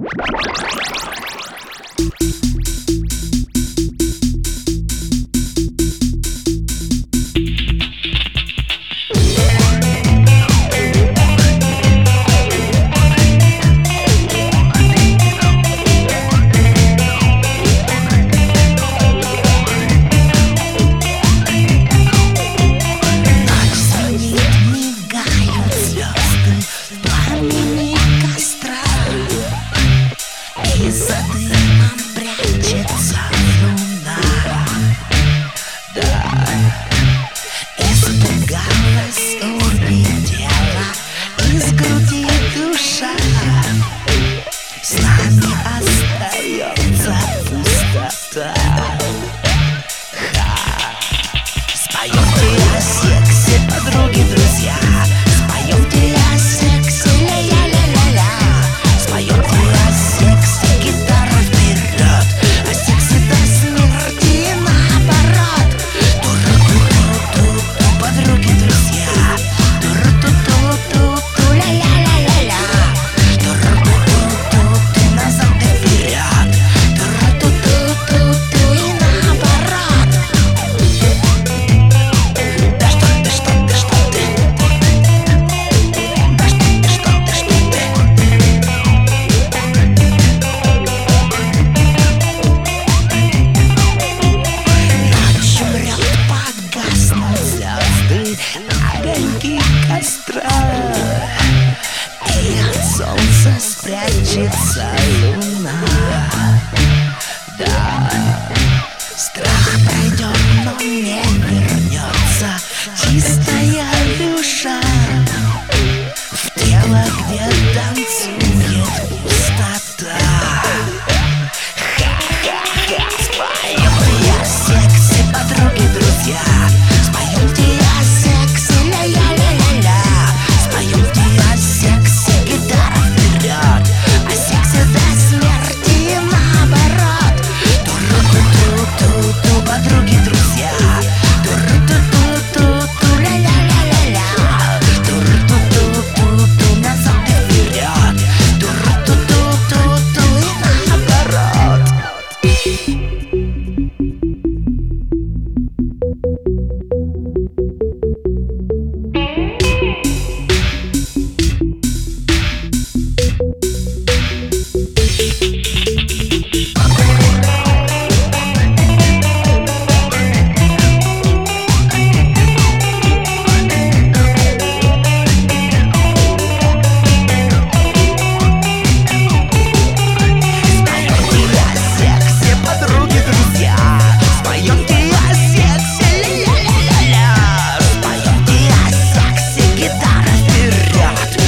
За дымом прячется луна, да, испугалась, улетела из груди душа. С нами остается пустота. Споемте о сексе, подруги, друзья. Споемте о сексе, ля-ля-ля-ля-ля. Споемте о сексе, гитара вперед. О сексе до смерти и наоборот. Туру-туру-ту-ту, подруги, друзья. Туру-ту-ту-ту-ту, ля-ля-ля-ля-ля. Туру-ту-ту-ту, назад и вперед. Туру-ту-ту-ту-ту и наоборот. Да что ты, что ты, что ты? Да что ты, что ты, что ты? Ночью мрет, погаснут звезды, огоньки костра, и от солнца спрячется луна. Да, страх пройдет, но не вернется чистая душа в тело, где танцует пустота. Ха-ха-ха, споемте о сексе, подруги, друзья. Споемте о сексе, ля-ля-ля-ля-ля. Споемте о сексе, гитара вперед. О сексе до смерти и наоборот. Туру-ту-ту-ту-ту, подруги, друзья. Туру-ту-ту-ту-ту, ля-ля-ля-ля-ля. Туру-ту-ту-ту-ту, назад и вперед. Туру-ту-ту-ту-ту и наоборот. Споемте о сексе, подруги, друзья. Споемте о сексе, ля-ля-ля-ля. Споемте о сексе, гитара вперед.